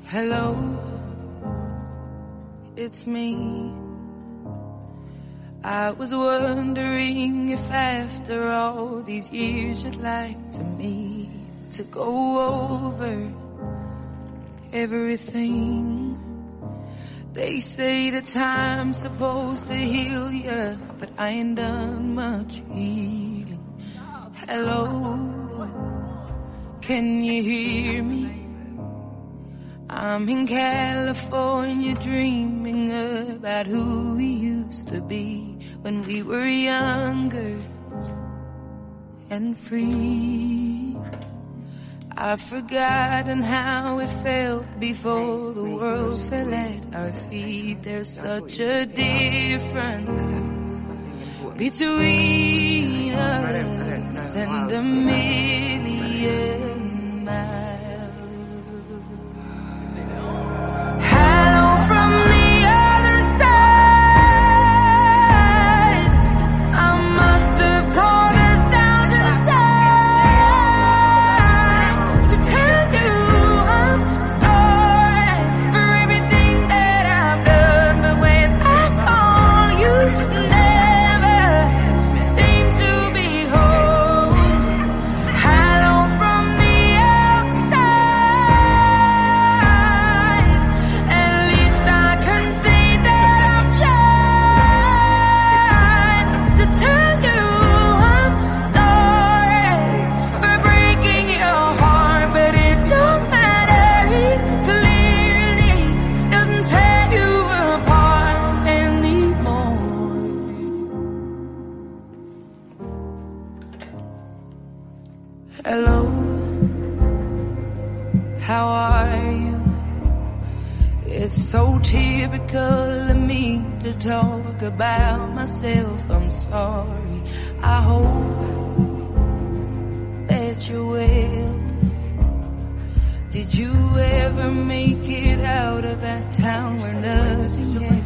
Hello, it's me. I was wondering if after all these years you'd like to meet to go over everything. They say the time's supposed to heal ya, but I ain't done much healing. Hello, can you hear me? I'm in California dreaming about who we used to be when we were younger and free. I've forgotten how it felt before the world fell at our feet. There's such a difference between us and a million miles. Hello, how are you? It's so typical of me to talk about myself. I'm sorry. I hope that you're well. Did you ever make it out of that town where nothing can